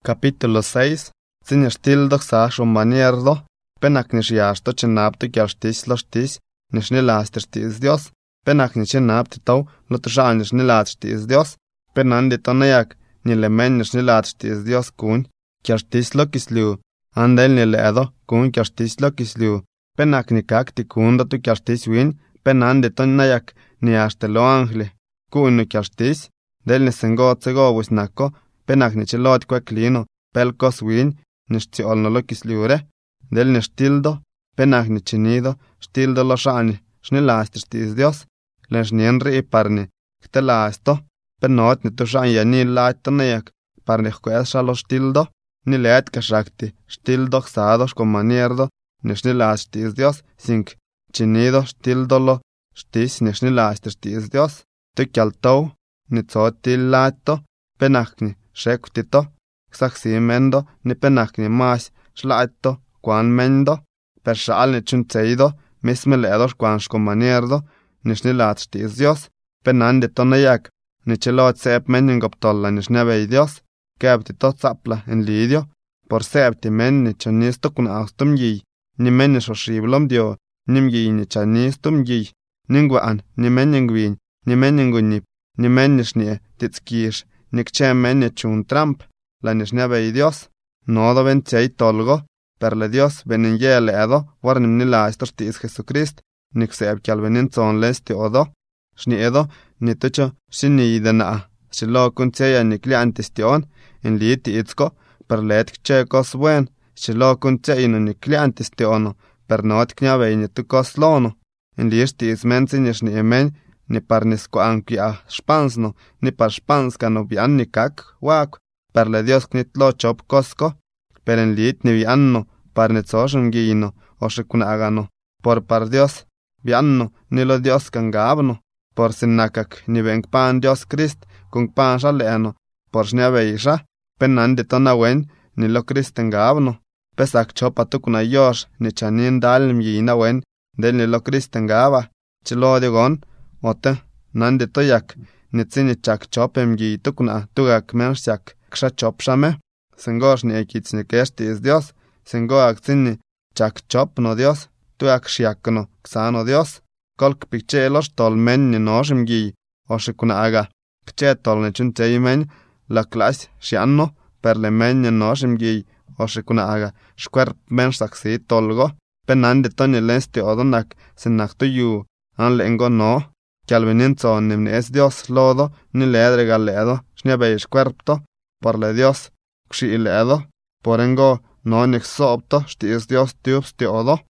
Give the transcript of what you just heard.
Capítulo 6. Sinishtildo xaxo manierdo, penak nishiashto chenapto kialshtis loshtis, nishnilastis Dios, penak nishinapti tau lotushan nishnilastis Dios, penandi tonayak nilemen nishnilastis Dios kun, kialshtis lokisliu, andel niledo kun kialshtis lokisliu, penak nikakti kunda tu kialshtis win, penandi tonayak niashtelo angle, kun kialshtis, del nisengotsego wisnako, penak nichilot kwek-lino, pelkos win, nishtiolno lokisliure, del nishtildo, penak nichinido, shtildo lo shani, shnilastis Dios, len shnienri iparni, ktelasto, penot nitushan yani laitonayak, parni kwesha lo shtildo, nilet kashakti, shtildo xados con manierdo, nishnilastis Dios, sink, chinido, shtildo lo, shtis nishnilastis Dios, tukialtou, nitzotil laito, penakni, shekutito, xaximendo, ni penakni mas, shlaito, kwan mendo, pershal ni chunteido, mismeledos kwan shkomanierdo, nishnilastis Dios, penandi tonayak, nichelot sep meningoptolla nishnebei Dios, kebtito zapla en lidio, por septi men nichanisto kun austum yi, ni menishoshriblom dio, nim yi nichanistum yi, ningwaan, ni meningwin, ni meningunip, ni menishnie, titskish, nikche menichun tramp, la nishnebei Dios, nodo ventei tolgo, perle Dios veningye edo, warnim nilaistortis Jesucrist, nikseb kialvenintzon lesti odo, shniedo, nitucho, shinidena, shilo kuntseya nikliantistion, en liiti itzko, perlet kchekos buen, shilo kuntseino nikliantistiono, per not kniabei nitukos lono, en liistis mensin men, ni parnisko ankia spansno, ni par spanskano bian nikak, wak, perle Dios knitlo chop kosko, per en liit ni bianno, parnitzoshun gino, oshikunagano, por par Dios, bianno, nilo Dios kangabno, por sinnakak, ni vengpan Dios Christ, kung pan shaleano, por shniabeisha, penandi tonawen, nilo Christ engabno, pesak chopa tukuna yosh, ni chanin dalim yina wen, del nilo Christ engaba, chilo digon, ote, nandi toyak, nitzini chak chopem yi tukuna, tugak menshyak, ksha chopshame, sengosh ni ekitsnikeshti is Dios, sengoak zini chak chop no Dios, tugak shiakno, ksano Dios, kolk pikchelos tol men ni noshim yi, oshikuna aga, kche tol ni chuntei men, la klas shianno, per le men ni noshim yi, oshikuna aga, shkwerp menshak si tolgo, penandi toni lensti odonak, sinak tuyu, an lengo no, Calvininzo nimni es Dios lodo, ni ledre galedo, shniabei shkwerpto, por le Dios, kshi ledo, porengo, no nixopto, shti es Dios tiups ti odo,